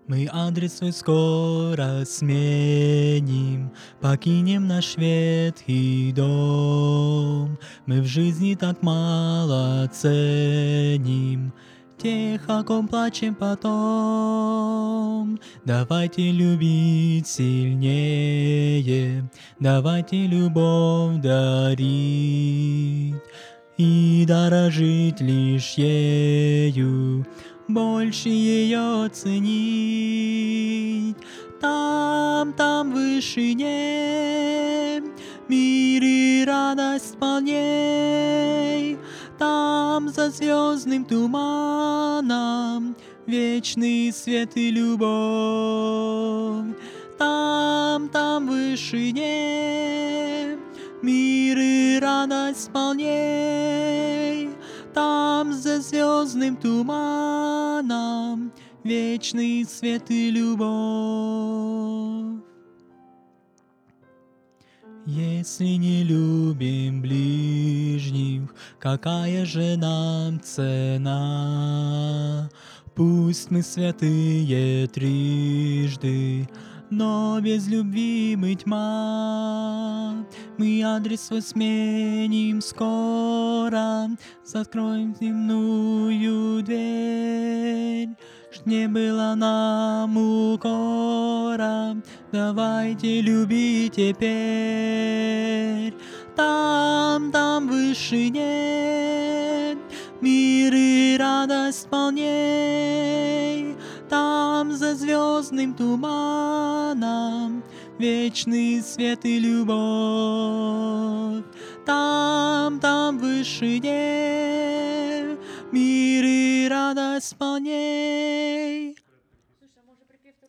Мы адрес свой скоро сменим, покинем наш ветхий дом. Мы в жизни так мало ценим тех, о ком плачем потом. Давайте любить сильнее, давайте любовь дарить и дорожить лишь ею, больше ее ценить. Там в вышине мир и радость полней, там за звездным туманом вечный свет и любовь. Там в вышине мир и радость полней, там за звездным туманом вечный свет и любовь. Если не любим ближних, какая же нам цена? Пусть мы святые трижды, но без любви мы тьма. Мы адрес свой сменим скоро, закроем земную дверь. Ж не было нам укора, давайте любить теперь. Там в вышине мир и радость полней, там за звездным туманом вечный свет и любовь. Там в вышине мир и радость полней,